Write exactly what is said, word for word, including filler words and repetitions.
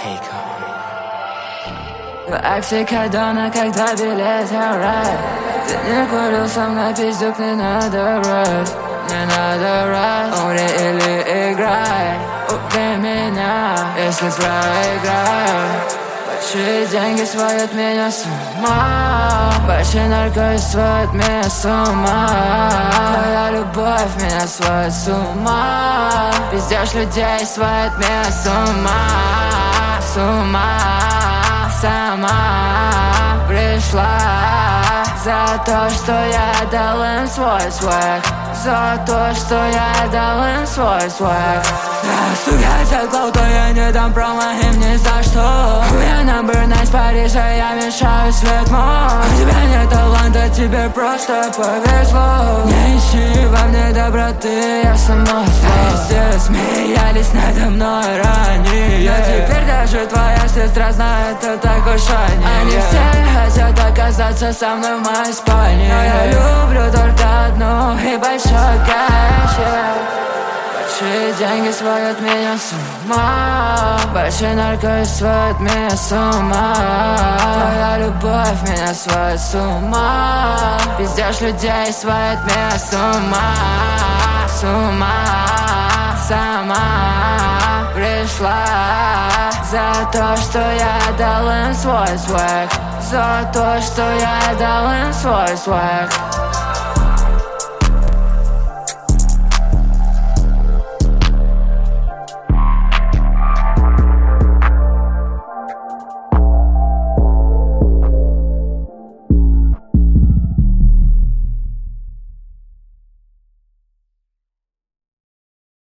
В оксикодона, как два билета в рай. Ты не курил со мной, пиздюк, не надо врать. Не надо врать, умри или играй. Убей меня, если проиграю. Большие деньги сводят меня с ума. Большие наркотики сводят меня с ума. Твоя любовь меня сводит с ума. Пиздешь людей сводит меня с ума. С ума. Сама пришла за то, что я дал им свой свэг. За то, что я дал им свой свэг. Сука, за клаута я не дам промо им ни за что. Я number nine с Парижа, я мешаю свет мой. У тебя нет таланта, тебе просто повезло. Не ищи во мне доброты, я сама зло. Все смеялись надо мной ранее. Но теперь даже твоя сестра знает, это так уж они. Они все хотят оказаться со мной в моей спальне. Но я люблю только одну и большой кэш. Большие деньги сводят меня с ума. Большие наркотики сводят меня с ума. Твоя любовь меня сводит с ума. Пиздешь людей сводит меня с ума. С ума. Сама пришла за то, что я дал им свой свэг. За то, что я дал им свой свэг.